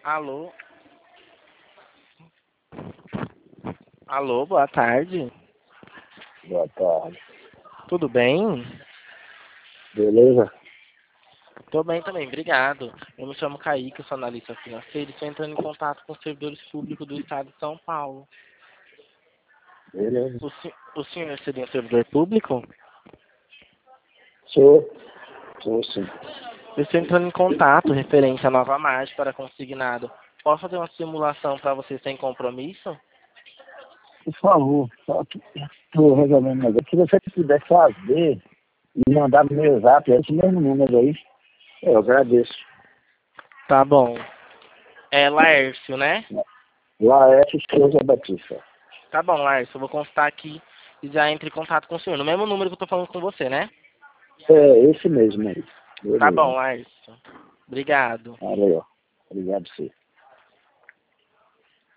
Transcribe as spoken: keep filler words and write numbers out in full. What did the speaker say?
Alô? Alô, boa tarde. Boa tarde. Tudo bem? Beleza? Tô bem também, obrigado. Eu me chamo Kaique, eu sou analista financeiro e estou entrando em contato com os servidores públicos do estado de São Paulo. Beleza. O, se- o senhor seria um servidor público? Sou. Sou sim. Eu estou entrando em contato referente à nova margem para consignado. Posso fazer uma simulação para você sem compromisso? Por favor, só que estou resolvendo um negócio. Se você puder fazer e mandar no meu zap, é esse mesmo número aí, eu agradeço. Tá bom. É Laércio, né? Laércio Souza Batista. Tá bom, Laércio, eu vou constar aqui e já entre em contato com o senhor. No mesmo número que eu tô falando com você, né? É, esse mesmo aí. Tá bom, Beleza. Laércio. Obrigado. Valeu. Obrigado, senhor.